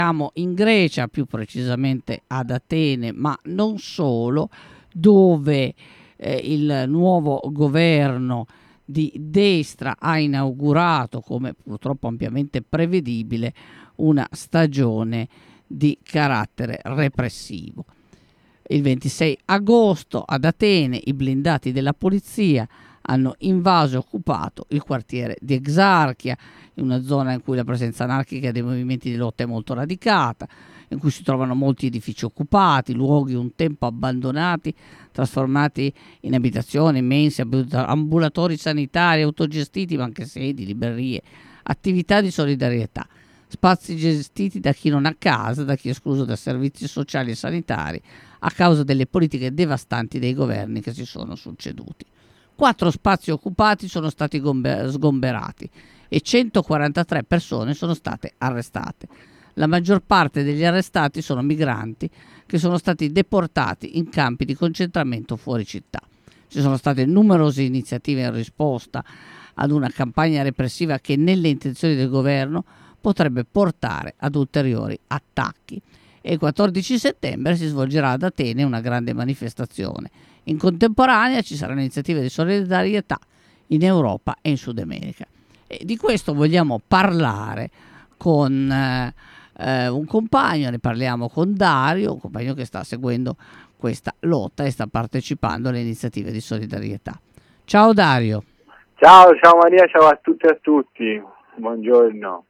Siamo in Grecia, più precisamente ad Atene, ma non solo, dove il nuovo governo di destra ha inaugurato, come purtroppo ampiamente prevedibile, una stagione di carattere repressivo. Il 26 agosto ad Atene i blindati della polizia hanno invaso e occupato il quartiere di Exarchia, in una zona in cui la presenza anarchica dei movimenti di lotta è molto radicata, in cui si trovano molti edifici occupati, luoghi un tempo abbandonati, trasformati in abitazioni, mense, ambulatori sanitari, autogestiti, ma anche sedi, librerie, attività di solidarietà, spazi gestiti da chi non ha casa, da chi è escluso da servizi sociali e sanitari a causa delle politiche devastanti dei governi che si sono succeduti. 4 spazi occupati sono stati sgomberati e 143 persone sono state arrestate. La maggior parte degli arrestati sono migranti che sono stati deportati in campi di concentramento fuori città. Ci sono state numerose iniziative in risposta ad una campagna repressiva che nelle intenzioni del governo potrebbe portare ad ulteriori attacchi. E il 14 settembre si svolgerà ad Atene una grande manifestazione. In contemporanea ci saranno iniziative di solidarietà in Europa e in Sud America. E di questo vogliamo parlare con un compagno, ne parliamo con Dario, un compagno che sta seguendo questa lotta e sta partecipando alle iniziative di solidarietà. Ciao Dario. Ciao Maria, ciao a tutte e a tutti, buongiorno.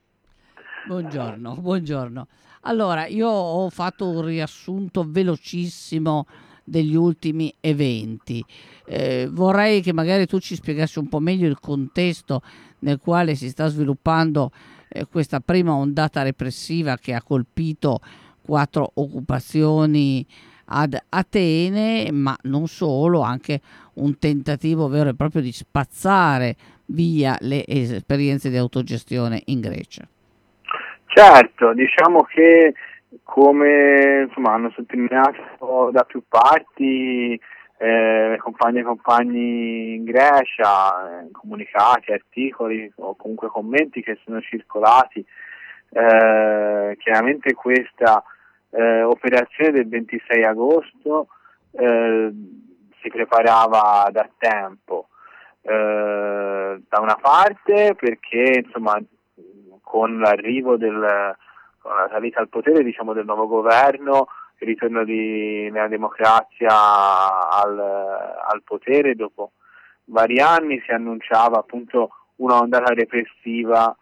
Buongiorno. Allora, io ho fatto un riassunto velocissimo degli ultimi eventi. Vorrei che magari tu ci spiegassi un po' meglio il contesto nel quale si sta sviluppando questa prima ondata repressiva che ha colpito 4 occupazioni ad Atene, ma non solo, anche un tentativo vero e proprio di spazzare via le esperienze di autogestione in Grecia. Certo, diciamo che come insomma, hanno sottolineato da più parti compagne e compagni in Grecia, comunicati, articoli o comunque commenti che sono circolati, chiaramente questa operazione del 26 agosto si preparava da tempo. Da una parte perché insomma con l'arrivo con la salita al potere diciamo del nuovo governo, il ritorno della democrazia al potere dopo vari anni, si annunciava appunto una ondata repressiva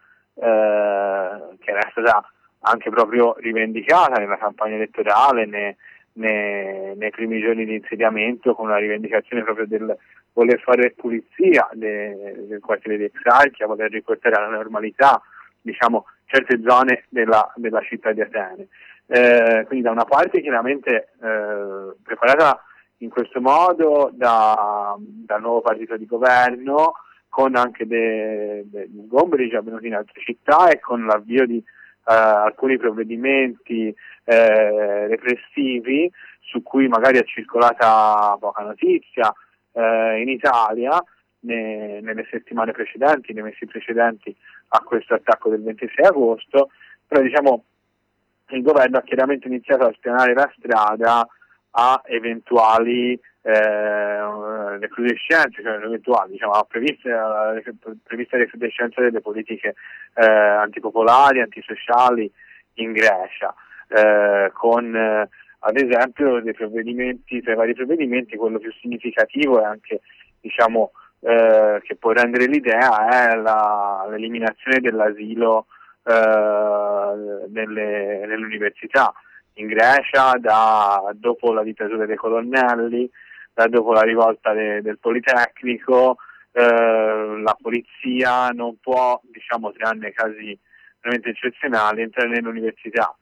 che era stata anche proprio rivendicata nella campagna elettorale, nei primi giorni di insediamento, con la rivendicazione proprio del voler fare pulizia del quartiere di Exarchia, voler riportare alla normalità diciamo certe zone della città di Atene. Quindi da una parte chiaramente preparata in questo modo dal nuovo partito di governo, con anche degli sgomberi già avvenuti in altre città e con l'avvio di alcuni provvedimenti repressivi su cui magari è circolata poca notizia in Italia nelle settimane precedenti, nei mesi precedenti a questo attacco del 26 agosto, però diciamo il governo ha chiaramente iniziato a spianare la strada a eventuali recrudescenze, cioè eventuali, diciamo, a prevista recrudescenza delle politiche antipopolari, antisociali in Grecia, con ad esempio dei provvedimenti, tra i vari provvedimenti, quello più significativo e anche diciamo che può rendere l'idea è l'eliminazione dell'asilo nelle università in Grecia dopo la dittatura dei colonnelli, dopo la rivolta del Politecnico, la polizia non può, diciamo, tranne casi veramente eccezionali, entrare nell'università.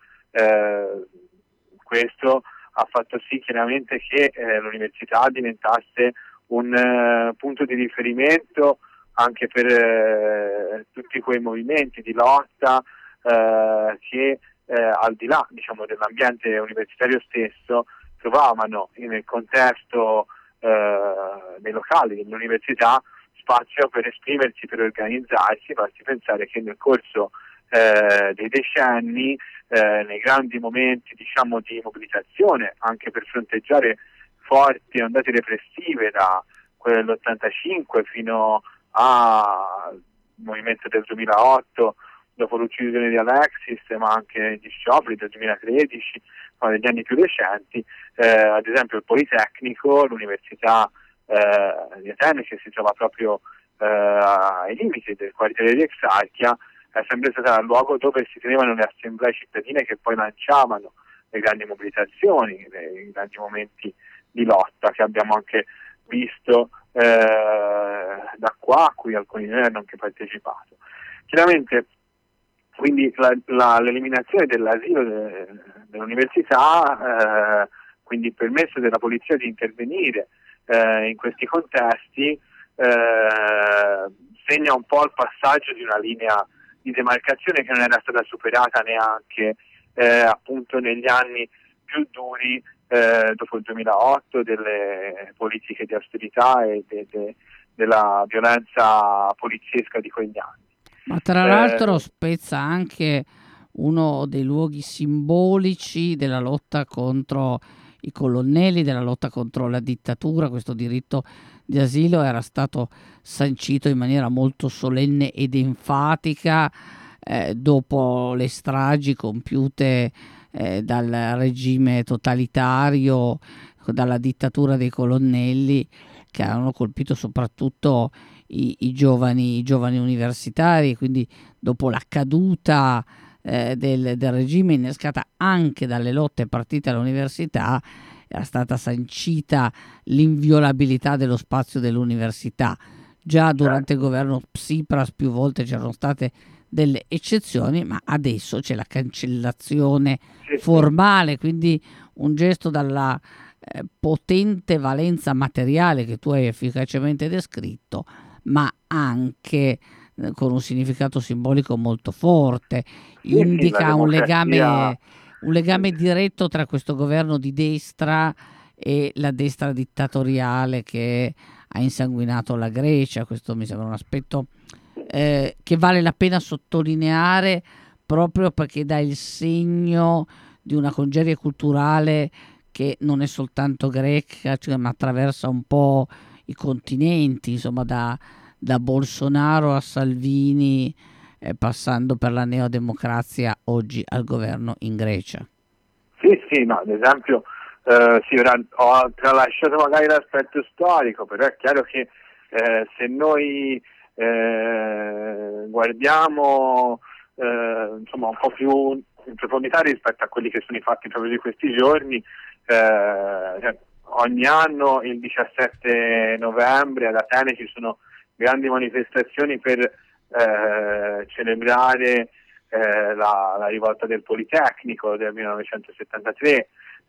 Questo ha fatto sì chiaramente che l'università diventasse un punto di riferimento anche per tutti quei movimenti di lotta che al di là diciamo, dell'ambiente universitario stesso trovavano nel contesto dei locali dell'università spazio per esprimersi, per organizzarsi. Basti pensare che nel corso dei decenni nei grandi momenti, diciamo, di mobilitazione, anche per fronteggiare forti ondate repressive da quelle dell'85 fino al movimento del 2008 dopo l'uccisione di Alexis, ma anche gli scioperi del 2013, degli anni più recenti, ad esempio il Politecnico, l'Università di Atene, che si trova proprio ai limiti del quartiere di Exarchia, è sempre stata il luogo dove si tenevano le assemblee cittadine che poi lanciavano le grandi mobilitazioni, i grandi momenti di lotta che abbiamo anche visto da qua, a cui alcuni di noi hanno anche partecipato. Chiaramente, quindi l'eliminazione dell'asilo dell'università, quindi il permesso della polizia di intervenire in questi contesti, segna un po' il passaggio di una linea di demarcazione che non era stata superata neanche appunto negli anni più duri dopo il 2008, delle politiche di austerità e della violenza poliziesca di quegli anni. Ma tra l'altro spezza anche uno dei luoghi simbolici della lotta contro i colonnelli, della lotta contro la dittatura. Questo diritto di asilo era stato sancito in maniera molto solenne ed enfatica dopo le stragi compiute dal regime totalitario, dalla dittatura dei colonnelli, che hanno colpito soprattutto i giovani universitari. Quindi dopo la caduta del regime, innescata anche dalle lotte partite all'università, era stata sancita l'inviolabilità dello spazio dell'università. Già durante il governo Tsipras più volte c'erano state delle eccezioni, ma adesso c'è la cancellazione formale, quindi un gesto dalla potente valenza materiale che tu hai efficacemente descritto, ma anche con un significato simbolico molto forte. Indica un legame diretto tra questo governo di destra e la destra dittatoriale che ha insanguinato la Grecia. Questo mi sembra un aspetto che vale la pena sottolineare, proprio perché dà il segno di una congerie culturale che non è soltanto greca, ma attraversa un po' i continenti, insomma da Bolsonaro a Salvini, passando per la neodemocrazia oggi al governo in Grecia. Sì, no, ad esempio ora ho tralasciato magari l'aspetto storico, però è chiaro che se noi guardiamo insomma un po' più in profondità rispetto a quelli che sono i fatti proprio di questi giorni, ogni anno il 17 novembre ad Atene ci sono grandi manifestazioni per celebrare la rivolta del Politecnico del 1973,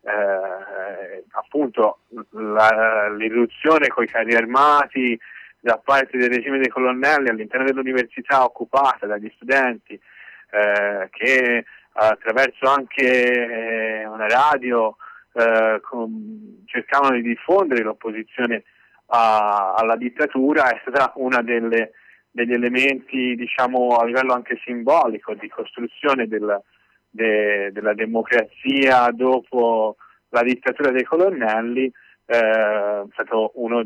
appunto l'irruzione coi carri armati da parte del regime dei colonnelli all'interno dell'università occupata dagli studenti, che attraverso anche una radio cercavano di diffondere l'opposizione alla dittatura, è stata una degli elementi, diciamo, a livello anche simbolico di costruzione della democrazia dopo la dittatura dei colonnelli. È stato uno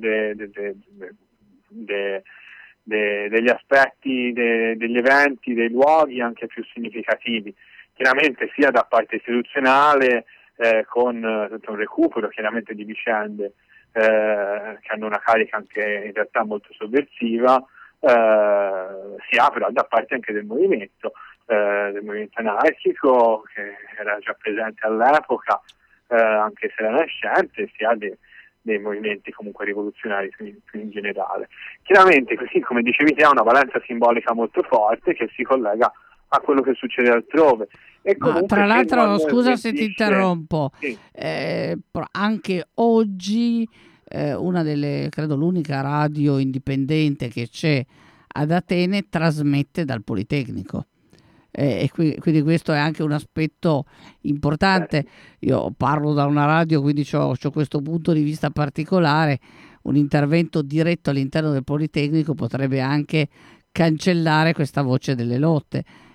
degli aspetti, degli eventi, dei luoghi anche più significativi, chiaramente sia da parte istituzionale, con tutto un recupero chiaramente di vicende che hanno una carica anche in realtà molto sovversiva, sia però da parte anche del movimento anarchico, che era già presente all'epoca, anche se era nascente, sia dei movimenti comunque rivoluzionari più in generale. Chiaramente, così come dicevi te, ha una valenza simbolica molto forte che si collega a quello che succede altrove. Ma tra l'altro, scusa se ti interrompo, sì. Anche oggi una delle, credo l'unica radio indipendente che c'è ad Atene trasmette dal Politecnico. E quindi questo è anche un aspetto importante. Io parlo da una radio, quindi ho questo punto di vista particolare. Un intervento diretto all'interno del Politecnico potrebbe anche cancellare questa voce delle lotte.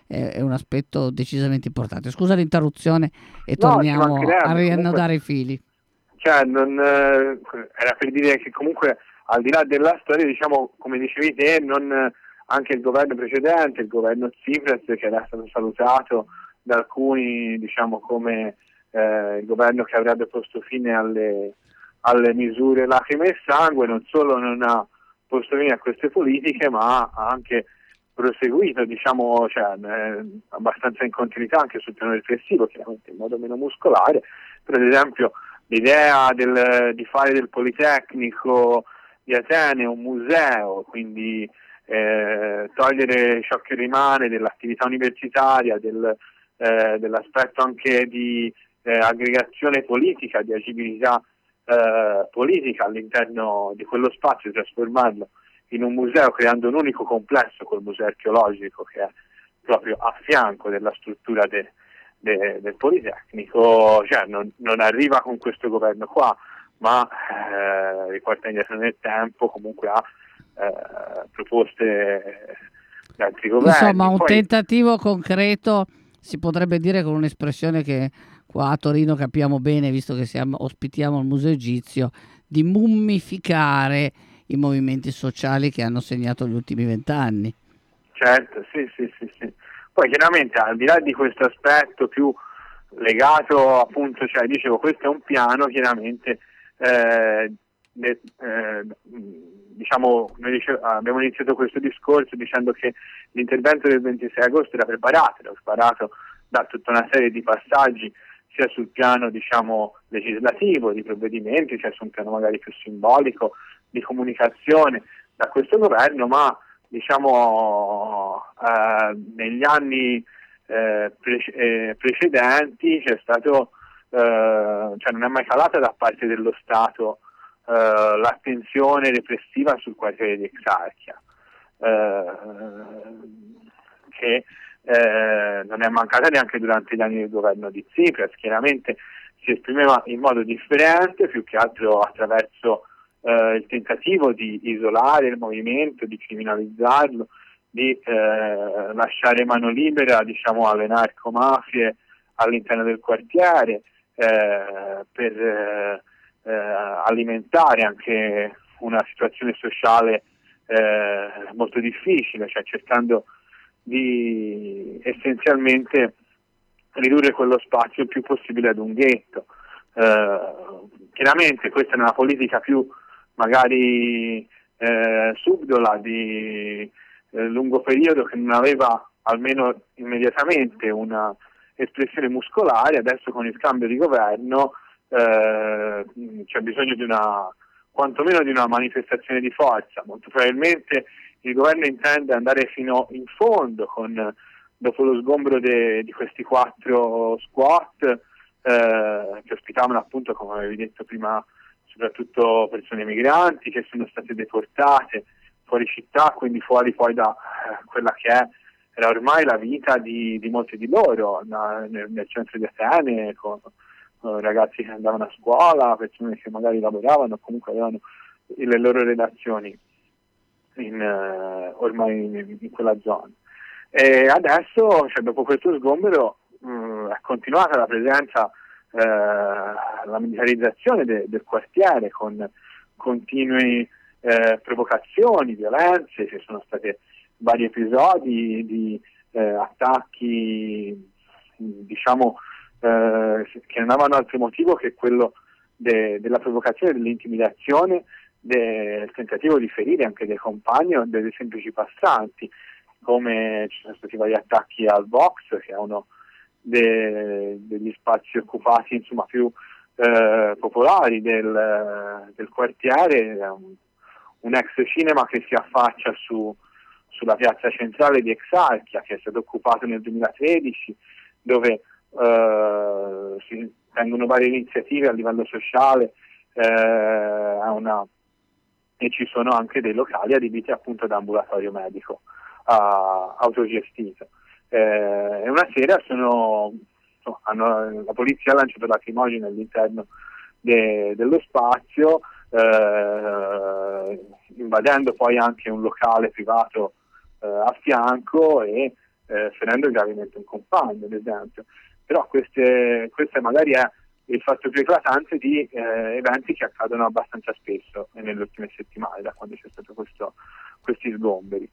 è un aspetto decisamente importante. Scusa l'interruzione e No, ci torniamo a mancherebbe, riannodare comunque, i fili. cioè, era per dire che comunque al di là della storia, diciamo, come dicevi te, anche il governo precedente, il governo Tsipras, che era stato salutato da alcuni, diciamo, come il governo che avrebbe posto fine alle misure lacrime e sangue, non solo non ha posto fine a queste politiche, ma ha anche proseguito, diciamo, cioè, abbastanza in continuità anche sul piano riflessivo, chiaramente in modo meno muscolare. Per esempio l'idea di fare del Politecnico di Atene un museo, quindi togliere ciò che rimane dell'attività universitaria, dell'aspetto anche di aggregazione politica, di agibilità politica all'interno di quello spazio, trasformarlo in un museo creando un unico complesso col museo archeologico che è proprio a fianco della struttura del Politecnico, cioè non arriva con questo governo qua, ma riporta indietro nel tempo, comunque ha proposte di altri governi. Insomma, un Poi, tentativo concreto, si potrebbe dire con un'espressione che qua a Torino capiamo bene, visto che ospitiamo il Museo Egizio, di mummificare i movimenti sociali che hanno segnato gli ultimi 20 anni. certo, sì. Poi chiaramente al di là di questo aspetto più legato, appunto, cioè dicevo, questo è un piano chiaramente diciamo, abbiamo iniziato questo discorso dicendo che l'intervento del 26 agosto era preparato da tutta una serie di passaggi sia sul piano, diciamo, legislativo, di provvedimenti, sia su un piano magari più simbolico, di comunicazione da questo governo, ma diciamo negli anni precedenti c'è stato, cioè non è mai calata da parte dello Stato l'attenzione repressiva sul quartiere di Exarchia, che non è mancata neanche durante gli anni del governo di Tsipras. Chiaramente si esprimeva in modo differente, più che altro attraverso il tentativo di isolare il movimento, di criminalizzarlo, di lasciare mano libera, diciamo, alle narcomafie all'interno del quartiere, per alimentare anche una situazione sociale molto difficile, cioè cercando di essenzialmente ridurre quello spazio il più possibile ad un ghetto. Chiaramente questa è una politica più magari subdola, di lungo periodo, che non aveva almeno immediatamente una espressione muscolare. Adesso con il cambio di governo c'è bisogno di quantomeno di una manifestazione di forza. Molto probabilmente il governo intende andare fino in fondo dopo lo sgombro di questi 4 squat che ospitavano, appunto, come avevi detto prima, soprattutto persone migranti che sono state deportate fuori città, quindi fuori poi da quella che era ormai la vita di molti di loro nel centro di Atene, con ragazzi che andavano a scuola, persone che magari lavoravano o comunque avevano le loro redazioni ormai in quella zona. E adesso, cioè, dopo questo sgombero, è continuata la presenza, la militarizzazione del quartiere, con continue provocazioni, violenze. Ci sono stati vari episodi di attacchi, diciamo, che non avevano altro motivo che quello della provocazione, dell'intimidazione, del tentativo di ferire anche dei compagni o dei semplici passanti, come ci sono stati vari attacchi al Vox, che è uno degli spazi occupati, insomma, più popolari del quartiere, un ex cinema che si affaccia sulla piazza centrale di Exarchia, che è stato occupato nel 2013, dove si tengono varie iniziative a livello sociale, e ci sono anche dei locali adibiti appunto da ambulatorio medico autogestito. E una sera la polizia ha lanciato lacrimogene all'interno dello spazio, invadendo poi anche un locale privato a fianco, e ferendo gravemente un compagno, ad esempio. Però questo magari è il fatto più eclatante di eventi che accadono abbastanza spesso nelle ultime settimane, da quando c'è stato questi sgomberi.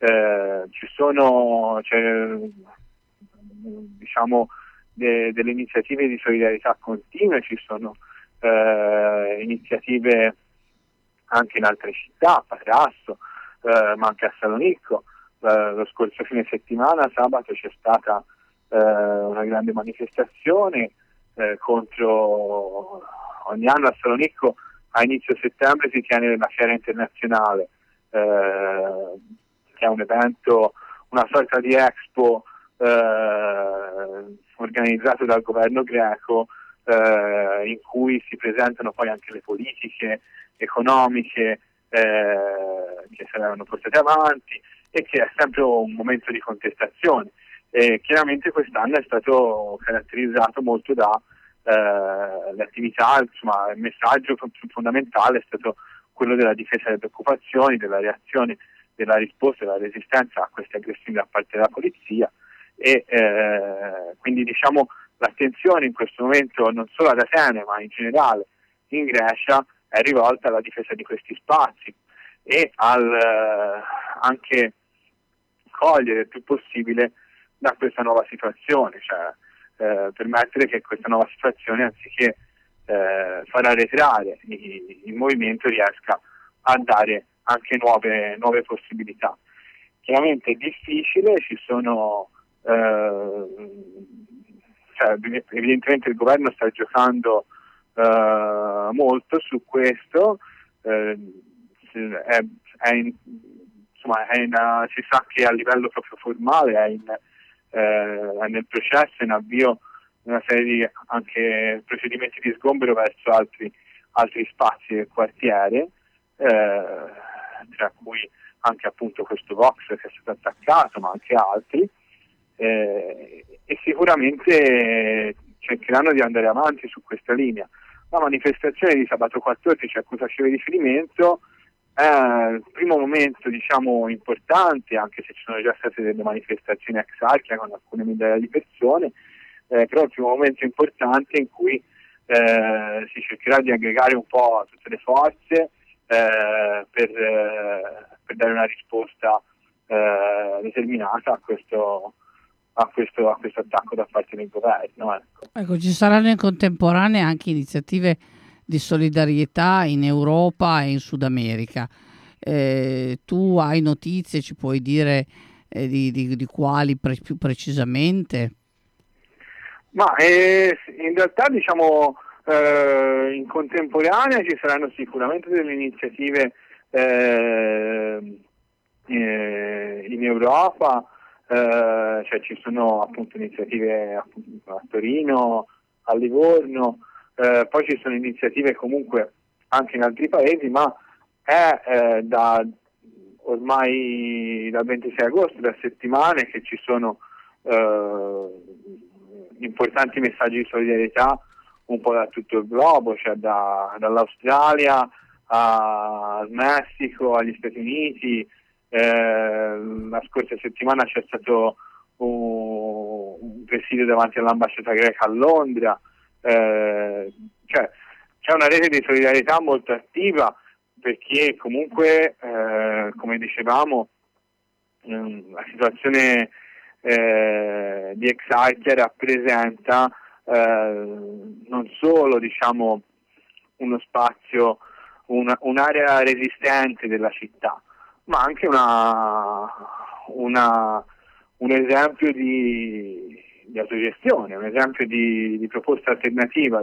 C'è diciamo delle iniziative di solidarietà continue, ci sono iniziative anche in altre città, a Patrasso, ma anche a Salonicco. Lo scorso fine settimana, sabato, c'è stata una grande manifestazione contro. Ogni anno a Salonicco a inizio settembre si tiene la Fiera Internazionale, che è un evento, una sorta di expo organizzato dal governo greco, in cui si presentano poi anche le politiche economiche che saranno portate avanti, e che è sempre un momento di contestazione. Chiaramente quest'anno è stato caratterizzato molto da le attività, insomma, il messaggio fondamentale è stato quello della difesa delle occupazioni, della reazione, della risposta, della resistenza a queste aggressioni da parte della polizia, e quindi diciamo l'attenzione in questo momento non solo ad Atene ma in generale in Grecia è rivolta alla difesa di questi spazi e anche cogliere il più possibile da questa nuova situazione, cioè permettere che questa nuova situazione, anziché far arretrare il movimento, riesca a dare anche nuove possibilità. Chiaramente è difficile, ci sono evidentemente il governo sta giocando molto su questo, si sa che a livello proprio formale è nel processo, in avvio una serie di anche procedimenti di sgombero verso altri spazi del quartiere, tra cui anche appunto questo Vox che è stato attaccato, ma anche altri, e sicuramente cercheranno di andare avanti su questa linea. La manifestazione di sabato 14 a cui facevo riferimento è il primo momento, diciamo, importante, anche se ci sono già state delle manifestazioni ex Archia con alcune migliaia di persone, però è il primo momento importante in cui si cercherà di aggregare un po' tutte le forze per dare una risposta determinata a questo attacco da parte del governo. Ecco, ci saranno in contemporanea anche iniziative di solidarietà in Europa e in Sud America. Tu hai notizie, ci puoi dire di quali più precisamente? Ma in realtà diciamo in contemporanea ci saranno sicuramente delle iniziative in Europa, cioè ci sono appunto iniziative appunto a Torino, a Livorno, poi ci sono iniziative comunque anche in altri paesi, ma è ormai dal 26 agosto, da settimane, che ci sono importanti messaggi di solidarietà un po' da tutto il globo, cioè dall'Australia al Messico, agli Stati Uniti. La scorsa settimana c'è stato un presidio davanti all'ambasciata greca a Londra, cioè c'è una rete di solidarietà molto attiva, perché comunque come dicevamo la situazione di Exarchia rappresenta non solo, diciamo, uno spazio, un'area resistente della città, ma anche un esempio di autogestione, un esempio di proposta alternativa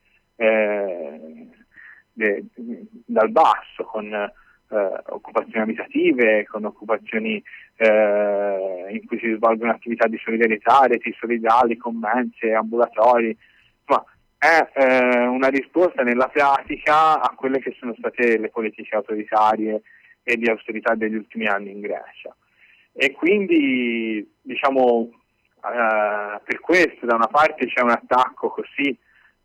dal basso, con occupazioni abitative, con occupazioni in cui si svolgono attività di solidarietà, reti solidali, commense, ambulatori. Insomma, è una risposta nella pratica a quelle che sono state le politiche autoritarie e di austerità degli ultimi anni in Grecia. E quindi, diciamo, per questo da una parte c'è un attacco così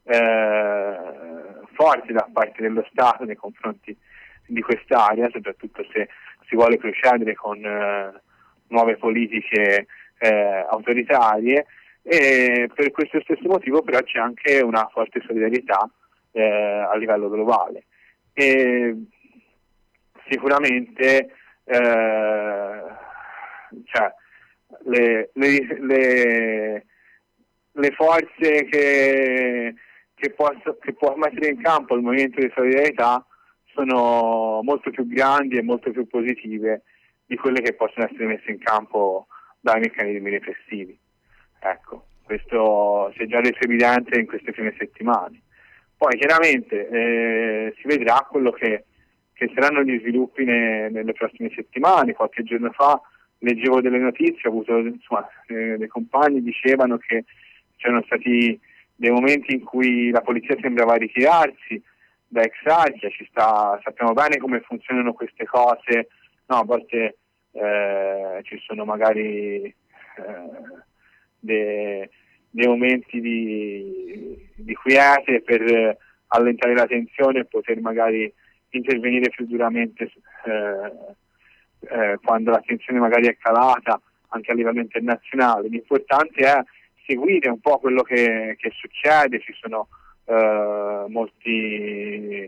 forte da parte dello Stato nei confronti di quest'area, soprattutto se si vuole procedere con nuove politiche autoritarie, e per questo stesso motivo però c'è anche una forte solidarietà a livello globale. E sicuramente cioè, le forze che può mettere in campo il movimento di solidarietà sono molto più grandi e molto più positive di quelle che possono essere messe in campo dai meccanismi repressivi. Ecco, questo si è già reso evidente in queste prime settimane. Poi chiaramente si vedrà quello che saranno gli sviluppi nelle prossime settimane. Qualche giorno fa leggevo delle notizie, ho avuto dei compagni dicevano che c'erano stati dei momenti in cui la polizia sembrava ritirarsi da Exarchia. Sappiamo bene come funzionano queste cose, no, a volte ci sono magari dei momenti di quiete per allentare la tensione e poter magari intervenire più duramente quando la tensione magari è calata anche a livello internazionale. L'importante è seguire un po' quello che succede. Ci sono molti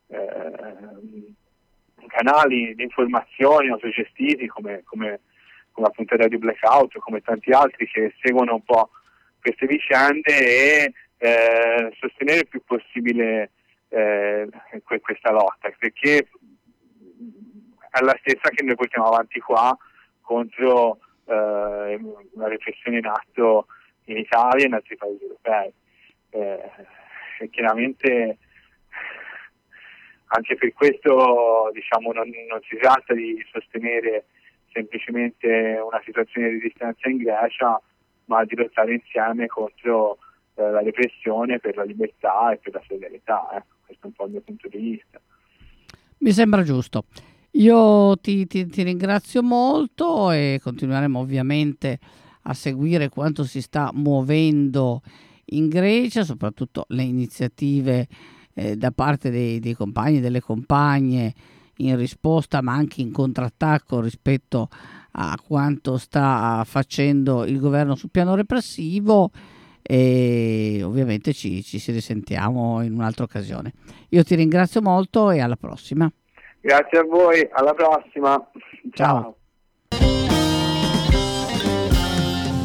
canali di informazione autogestiti come appunto Radio Blackout, come tanti altri, che seguono un po' queste vicende e sostenere il più possibile questa lotta, perché è la stessa che noi portiamo avanti qua contro la repressione in atto in Italia e in altri paesi europei. E chiaramente anche per questo, diciamo, non si tratta di sostenere semplicemente una situazione di resistenza in Grecia, ma di lottare insieme contro la repressione, per la libertà e per la solidarietà. Questo è un po' il mio punto di vista. Mi sembra giusto. Io ti ringrazio molto e continueremo ovviamente a seguire quanto si sta muovendo in Grecia, soprattutto le iniziative da parte dei compagni e delle compagne in risposta, ma anche in contrattacco rispetto a quanto sta facendo il governo sul piano repressivo, e ovviamente ci si risentiamo in un'altra occasione. Io ti ringrazio molto e alla prossima. Grazie a voi, alla prossima. Ciao.